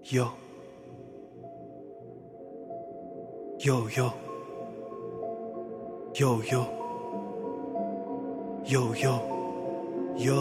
Yo, yo, yo, yo, yo, yo, yo, yo.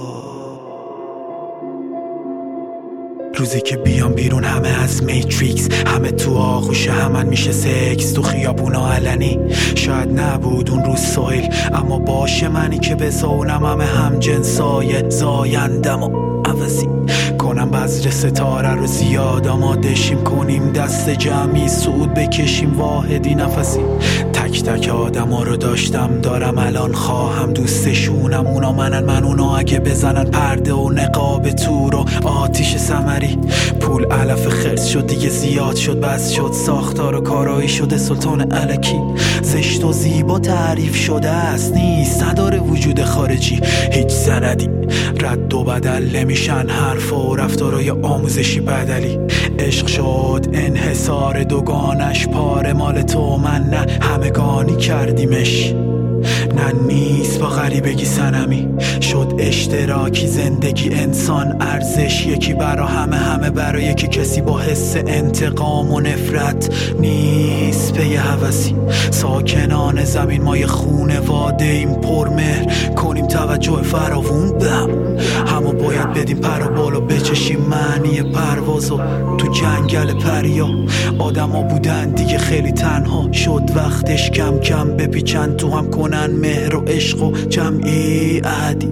روزی که بیام بیرون همه از میتریکس، همه تو آغوش همن میشه سکس، تو خیابونا علنی. شاید نبود اون روز سایل، اما باشه منی که بزونم همه هم جنسای زایندم و عوضی کنم بذر ستاره رو زیاد آمادشیم کنیم، دست جمعی صعود بکشیم واحدی نفسی. تک تک آدم ها رو داشتم دارم الان خواهم دوستشونم، اونا منن من اونا، اگه بزنن پرده و نقاب تور و آتیش سمری. پول علف خرس شد دیگه زیاد شد، بس شد ساختار و کارایی شده سلطان الکی. زشت و زیبا تعریف شده است، نیست نداره وجود خارجی، هیچ سندی رد و بدل نمیشن حرف و رفتارای آموزشی بدلی. عشق شد انحصار دوگانش، پاره مال تو من نه همگانی کردیمش. نه نیست با غریبگی سنمی شد اشتراکی زندگی انسان ارزش، یکی برا همه همه برا یکی، کسی با حس انتقام و نفرت نیست به یه هوسی. ساکنان زمین ما یه خونواده ایم پرمهر، کنیم توجه فراوون به همو باید بدیم پر و بالا بچشیم معنی پروازو. تو جنگل پریا آدم ها بودن دیگه خیلی تنها شد وقتش، کم کم بپیچن تو هم کنن مهر و عشق و جمعی عهدی.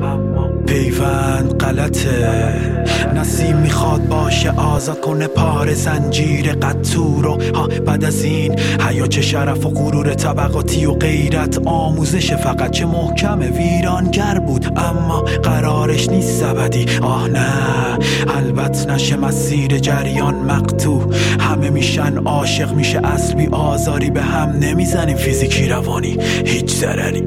پیوند غلطه، نسیم میخواد باشه آزاد کنه پاره زنجیر قطور و بعد از این حیا چه شرف و غرور طبقاتی و غیرت آموزش فقط چه محکمه ویرانگر بود اما قرارش نیست ابدی. آه نه البته نشه مسیر جریان مقطوع، همه میشن عاشق میشه اصل بی آزاری به هم نمیزنیم فیزیکی روانی هیچ ضرری.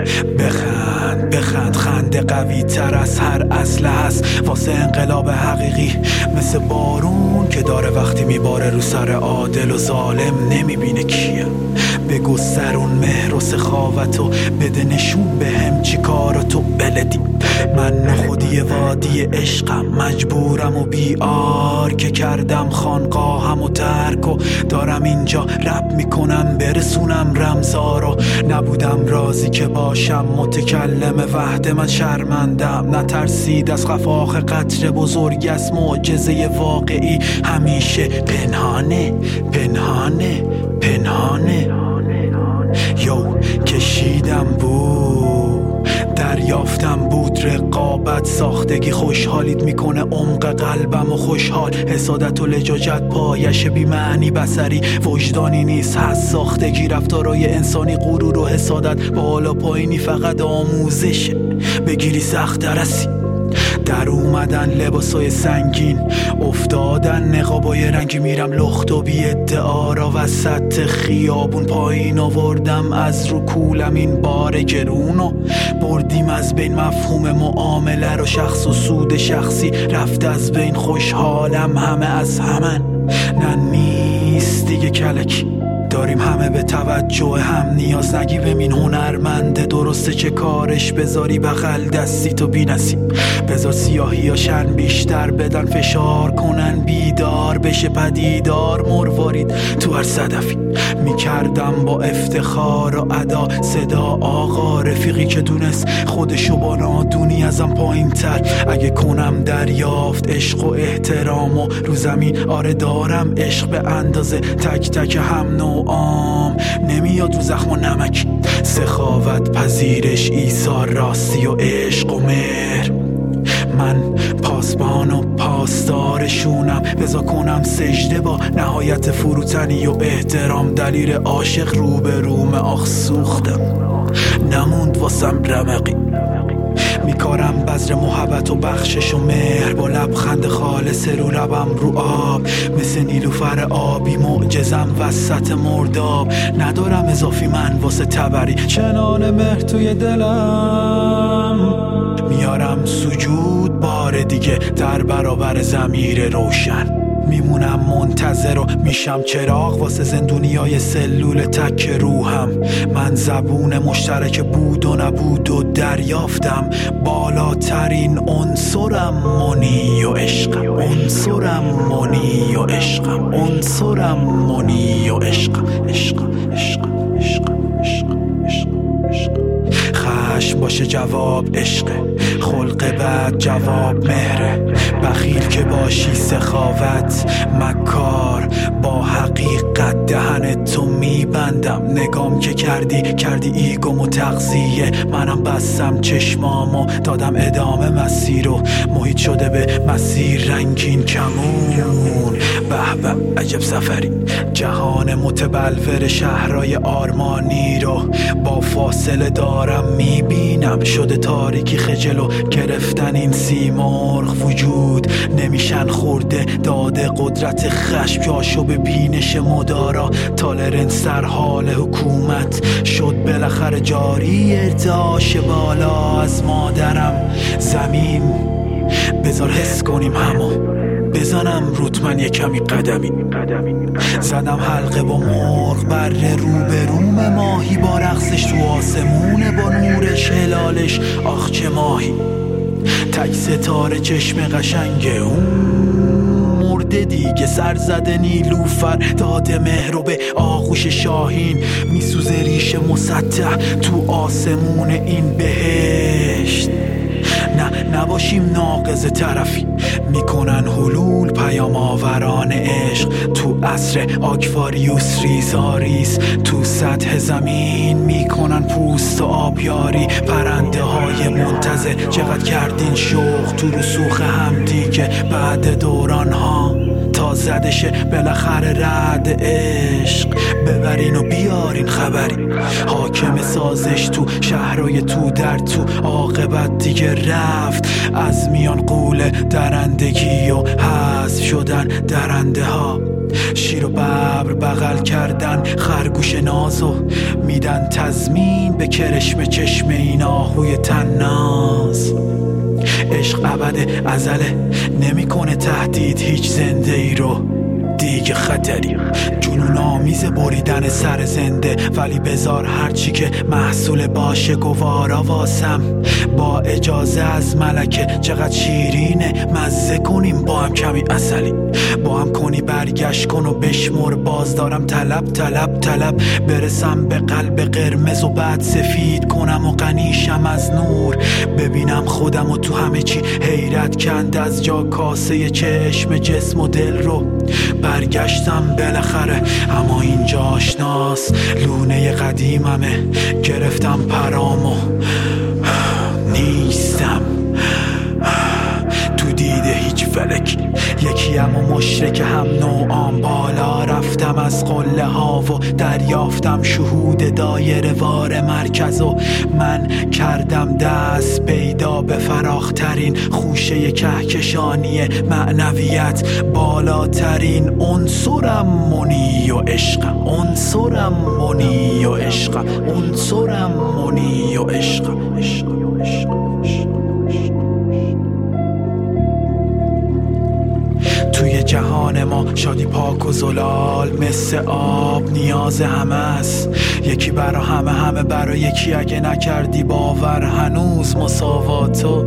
بخند بخند خنده قوی تر از هر اصل هست واسه انقلاب حقیقی، مثل بارون که داره وقتی میباره رو سر عادل و ظالم نمیبینه کیه. بگو سرون مهر و سخاوت و بده نشون به هم چی کاراتو بلدی. من نخودی وادی عشقم مجبورم و بیار که کردم خانقاهم و ترک و دارم اینجا رپ میکنم برسونم رمزارو. نبودم راضی که باشم متکلم وحد من شرمندم، نترسید از خفاق قطر بزرگ از معجزه واقعی همیشه پنهانه پنهانه پنهانه. یو کشیدم بود دریافتم بود رقابت ساختگی خوشحالیت میکنه عمق قلبم و خوشحال، حسادت و لجاجت پایش بی معنی بصری وجدانی نیست، هست ساختگی رفتارای انسانی غرور و حسادت بالا پایینی فقط آموزشه بگیری سخت درسی. در اومدن لباسای سنگین افتادن نقابای رنگی، میرم لخت و بی ادعا را وسط خیابون پایین آوردم از رو کولم این بار گرونو، بردیم از بین مفهوم معامله رو شخص و سود شخصی رفت از بین، خوشحالم همه از همن نه نیست دیگه کلکی. داریم همه به توجه هم نیاز نگیبم این هنرمنده، درسته چه کارش بذاری بغل دستی تو بی نصیب، بذار سیاهی یا شن بیشتر بدن فشار کنن بیدار بشه پدیدار مروارید تو هر صدفی. میکردم با افتخار و ادا صدا آقا رفیقی که دونست خودشو با نادونی ازم پایین تر، اگه کنم دریافت عشق و احترام و رو زمین آره دارم عشق به اندازه تک تک هم نوعام نمیاد رو زخم و نمک، سخاوت پذیرش ایثار راستی و عشق و مهر. من پاسبان و پاسدارشونم بذار کنم سجده با نهایت فروتنی و احترام، دلیل عاشق رو به روم آخ سوختم نموند واسم رمقی. میکارم بذر محبت و بخشش و مهر با لبخند خالص رو لبم رو آب، مثل نیلوفر آبی معجزم وسط مرداب، ندارم اضافی من واسه تبری چنان مهر توی دلم، میارم سجود بار دیگه در برابر ضمیر روشن. میمونم منتظر و میشم چراغ واسه زندونیای سلول تک روحم. من زبون مشترک بود و نبود و دریافتم بالاترین عنصرم منی و عشقم. عنصرم منی و عشقم. عنصرم منی و عشقم. عشقم عشقم عشقم عشقم عشقم. خشم باشه جواب عشقه، خلق بد جواب مهره. بخیل که باشی سخاوت، مکار با حقیقت دهن تو میبندم. نگام که کردی ایگوم و تغذیه، منم بستم چشمامو دادم ادامه مسیر و محیط شده به مسیر رنگین کمون. به به عجب سفری، جهان متبلور شهرهای آرمانی رو با فاصله دارم میبینم. شده تاریکی خجل و گرفتن این سیمرغ وجود نمیشن خورده. داده قدرت خشم جاشو به بینش مدارا. تالرنس در حال حکومت شد بالاخره جاری. ارتعاش بالا از مادرم زمین، بذار حس کنیم همو بزنم رود من یه کمی قدمی. زدم حلقه با مرغ بر روبروم ماهی با رقصش تو آسمونه با نورش هلالش. آخ چه ماهی تک ستاره چشم قشنگه اون مرده دیگه. سر زده نیلوفر داده مهر و به آغوش شاهین میسوزه ریش مسطح تو آسمون این بهشت. نه نباشیم ناقض طرفی، میکنن حلول پیام آوران عشق تو عصر آکواریوس ریزاریز. تو سطح زمین میکنن پوست و آبیاری. پرنده های منتظر چقدر کردین شوق تو رسوخ هم دیگه. بعد دوران ها تا زدشه بالاخره رد عشق. ببرین و بیارین خبری، حاکم سازش تو شهرهای تو در تو. عاقبت دیگه رفت از میان قول درندگی و حذف شدن درنده ها. شیر و ببر بغل کردن خرگوش نازو میدن تضمین به کرشم چشم این آهوی تناز. عشق ابد ازله نمیکنه تهدید هیچ زنده ای رو دیگه. خطری جنون آمیز بریدن سر زنده، ولی بذار هرچی که محصول باشه گوارا واسم. با اجازه از ملکه چقدر شیرینه، مزه کنیم با هم کمی عسلی. با هم کنی برگشت کن و بشمر، باز دارم طلب برسم به قلب قرمز و بعد سفید کنم و غنیشم از نور. ببینم خودم و تو همه چی حیرت کند از جا کاسه چشم جسم و دل رو. برگشتم بالاخره اما اینجا آشناس، لونه قدیممه. گرفتم پرامو نیستم تو دیده هیچ فلک. یکیم و مشرک هم نوعام. بالا رفتم از قله ها و دریافتم شهود دایره وار مرکز. و من کردم دست پیدا به فراخترین خوشه کهکشانی معنویت. بالاترین عنصرم منی و عشقم. عنصرم منی و عشقم. عنصرم منی و عشقم. توی جهان ما شادی پاک و زلال مثل آب نیاز همه است. یکی برا همه برا یکی. اگه نکردی باور هنوز مساواتو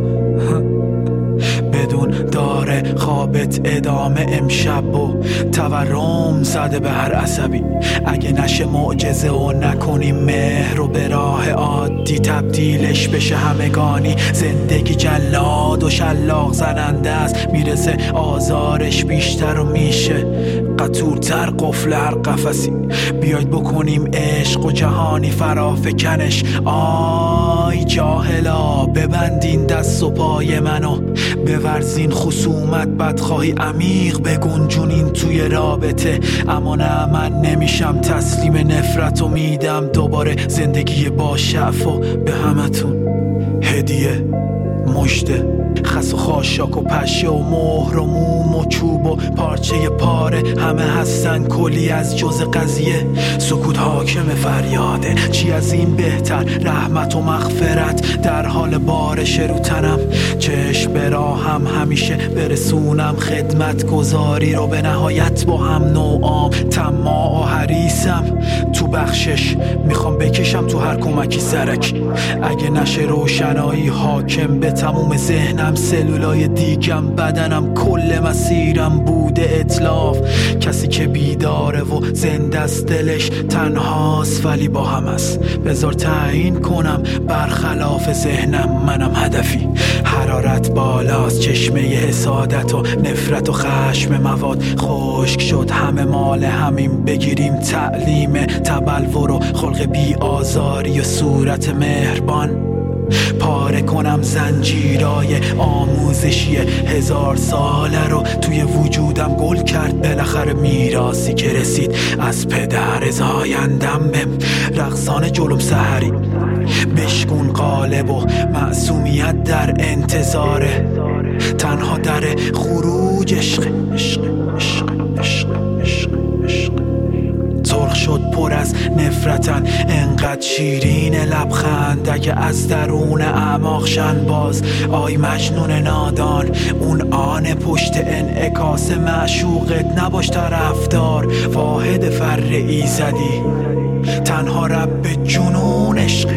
بدون داره خوابت ادامه امشب و تورم زده به هر عصبی. اگه نشه معجزه و نکنیم مهر و به راه عادی تبدیلش بشه همگانی. زندگی جلاد و شلاق زننده است، میرسه آزارش بیشتر و میشه قطورتر قفل هر قفسی. بیاید بکنیم عشق و جهانی فرافکنش. آی جاهلا ببندین دست و پای منو، بورزین خصومت بدخواهی عمیق بگنجونین توی رابطه. اما نه من نمیشم تسلیم نفرت و میدم دوباره زندگی با شعف و به همتون هدیه مژده. خس و خاشاک و پشه و مهر و موم و چوب و پارچه پاره، همه هستن کلی از جز قضیه. سکوت حاکم فریاده، چی از این بهتر؟ رحمت و مغفرت در حال بارش رو تنم. چشم به راهم همیشه برسونم خدمت گذاری رو، به نهایت با هم نوعام طماع و حریصم. تو بخشش میخوام بکشم تو هر کمکی سرک. اگه نشه روشنایی حاکم به تموم ذهنم، سلولای دیگم بدنم کل مسیرم بوده اتلاف. کسی که بیداره و زنده است دلش تنهاست ولی با هم است. بذار تعیین کنم برخلاف ذهنم منم هدفی. حرارت بالاست، چشمه حسادت و نفرت و خشم مواد خشک شد، همه مال همین بگیریم تعلیم تبلور و خلق بی آزاری و صورت مهربان. پاره کنم زنجیرای آموزشی 1000 ساله رو، توی وجودم گل کرد بالاخره میراثی که رسید از پدر زایندم. رقصان جلوم سحری بشکون قالب و معصومیت در انتظاره، تنها در خروج عشق. سرخ شد پر از نفرتن انقدر شیرین لبخند، اگه از درون اعماق شن باز آی مجنون نادان. اون آن پشت انعکاس معشوقت نباش طرفدار، واحد فر ایزدی تنها رب جنون عشق.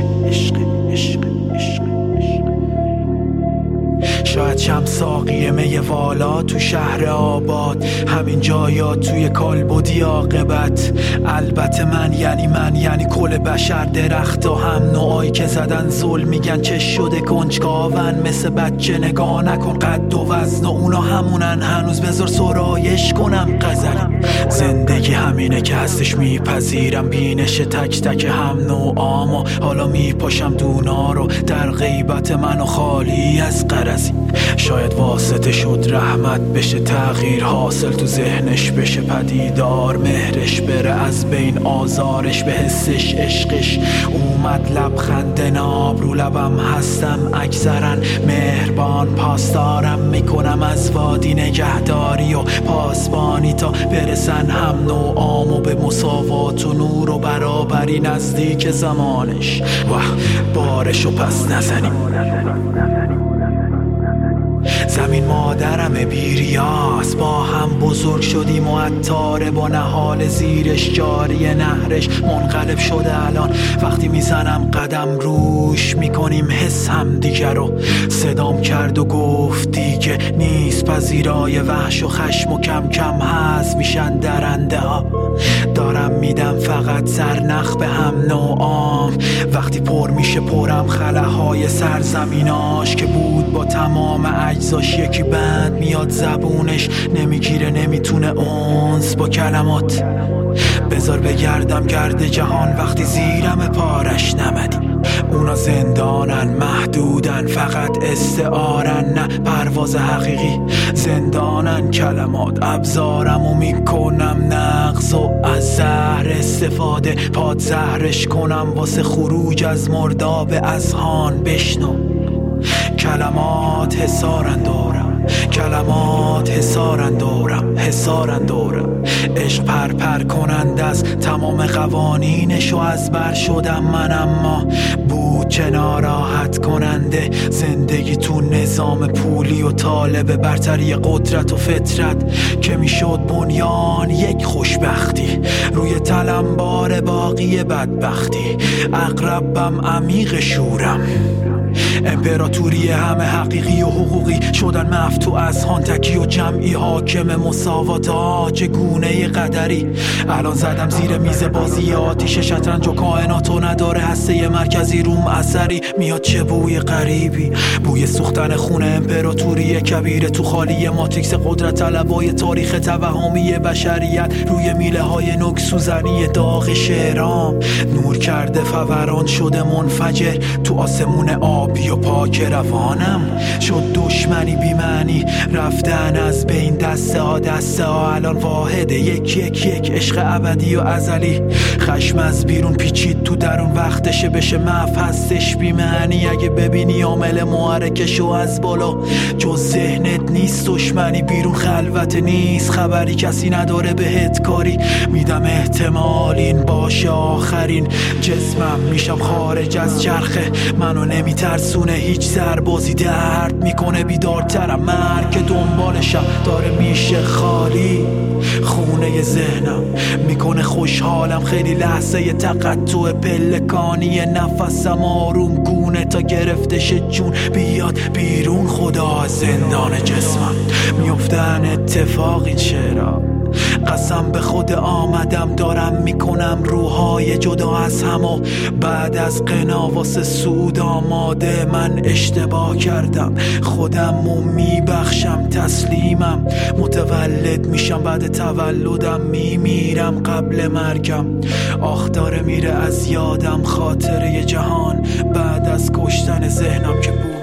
شاید شم ساقی می والا تو شهر آباد، همین جایا توی کالبدی عاقبت. البته من یعنی کل بشر، درخت و هم نوعایی که زدن ظلم میگن چه شده کنجکاون مثل بچه. نگاه نکن قد و وزن و اونا همونن هنوز، بذار سرایش کنم غزلی. زندگی همینه که هستش میپذیرم، بینش تک تک هم نوعام و حالا میپاشم دونا رو در غیبت منو خالی از غرضی. شاید واسطه شد رحمت بشه، تغییر حاصل تو ذهنش بشه پدیدار، مهرش بره از بین آزارش، به حسش عشقش اومد لبخند ناب رو لبم هستم اکثرا مهربان. پاسدارم میکنم از وادی نگهداری و پاسبانی تا برسن هم نوعام و به مساوات و نور و برابری نزدیک زمانش. بارشو پس نزنیم. زمین مادرم بیریاست، با هم بزرگ شدیم و عطاره با نهال زیرش جاری نهرش منقلب شده. الان وقتی میزنم قدم روش میکنیم حس هم دیگر رو. صدام کرد و گفت دیگه نیست پذیرای وحش و خشم و کم کم هست میشن درنده ها. دارم میدم فقط سرنخ به هم نوعام، وقتی پر میشه پرم خلاهای سرزمیناش که بود با تمام اجزاش یکی بند میاد زبونش نمیگیره نمیتونه اونس با کلمات. بذار بگردم گرد جهان وقتی زیرم پارش نمدی. اونا زندانن محدودن فقط استعارن نه پرواز حقیقی. زندانن کلمات ابزارم و میکنم نقص و از زهر استفاده پاد زهرش کنم واسه خروج از مرداب اذهان. بشنو کلمات حصارن دورم، کلمات حصارن دورم، حصارن دورم. عشق پر کنند از تمام قوانینش و از بر شدم من، اما بود چه ناراحت کننده زندگی تو نظام پولی و طالب برتری قدرت و فطرت که میشد بنیان یک خوشبختی روی تلمبار باقی بدبختی. اقربم عمیق شورم، امپراتوری همه حقیقی و حقوقی شدن مفتوح از هان تکی و جمعی حاکم مساوات چگونه قدری. الان زدم زیر میز بازی آتیش شطرنج و کائنات و نداره هسته مرکزی روم اثری. میاد چه بوی غریبی، بوی سوختن خون امپراتوری کبیره تو خالی ماتریکس قدرت طلبای تاریخ توهمی بشریت روی میله های نوک سوزنی داغ شهرام. نور کرده فوران شده منفجر تو آسمون آبی و پاک روانم شد دشمنی بی معنی رفتن از بین دسته ها الان واحده یک عشق ابدی و ازلی خشم از بیرون پیچید تو درون وقتشه بشه محو هستش بی معنی اگه ببینی عامل محرکشو از بالا جز ذهنت نیست دشمنی بیرون خلوت نیست خبری کسی نداره بهت کاری میدم احتمال این باشه آخرین جسمم میشم خارج از چرخه منو نمیترسونه هیچ سربازی درد میکنه بیدارترم مرگ دنبالشم داره میشه خالی خونه ذهنم میکنه خوشحالم خیلی لحظه تقطع پلکانی نفسم آروم گونه تا گرفتش جون بیاد بیرون خدا از زندان جسمم میافتن اتفاق این شعرها قسم به خود آمدم دارم میکنم روحای جدا از هم و بعد از قناواس سود آماده من اشتباه کردم خودمو میبخشم تسلیمم متولد میشم بعد تولدم میمیرم قبل مرگم آخ داره میره از یادم خاطره جهان بعد از کشتن ذهنم که بود